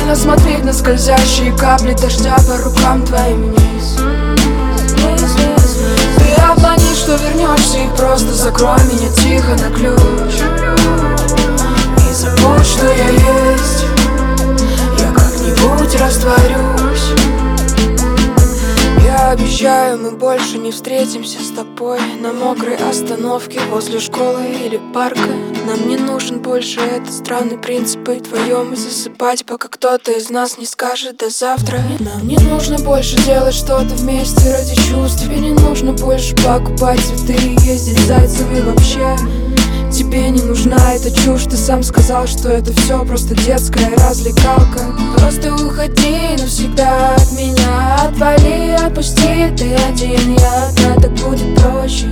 Больно смотреть на скользящие капли дождя по рукам твоим вниз. Ты обманешь, что вернешься, и просто закрой меня тихо на ключ. И забудь, что я есть, я как-нибудь растворюсь. Я обещаю, мы больше не встретимся с тобой на мокрой остановке возле школы или парка. Нам не нужен больше этот странный принцип и вдвоем и засыпать, пока кто-то из нас не скажет до завтра. Нам не нужно больше делать что-то вместе ради чувств. Тебе не нужно больше покупать цветы и ездить с зайцами вообще. Тебе не нужна эта чушь, ты сам сказал, что это все просто детская развлекалка. Просто уходи навсегда от меня, отвали, отпусти, ты один, я одна, так будет проще.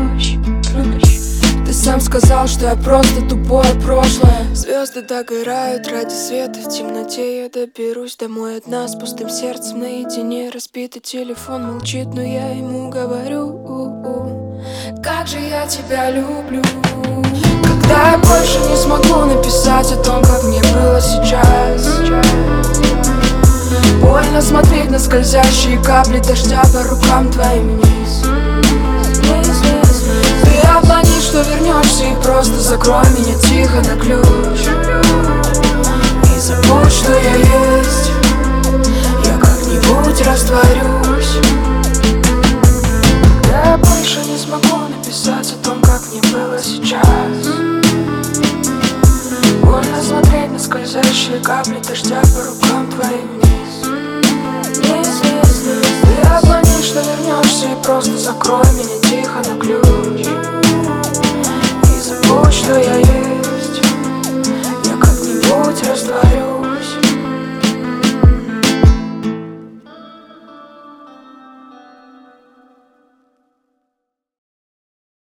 Ты сам сказал, что я просто тупое прошлое. Звезды догорают ради света, в темноте я доберусь домой одна с пустым сердцем наедине. Разбитый телефон молчит, но я ему говорю: как же я тебя люблю. Когда я больше не смогу написать о том, как мне было сейчас. Больно смотреть на скользящие капли дождя по рукам твоим вниз. Ты обманешь, что вернешься, и просто закрой меня тихо на ключ. И забудь, что я есть, я как-нибудь растворюсь. Когда я больше не смогу написать о том, как мне было сейчас. Больно смотреть на скользящие капли дождя по рукам.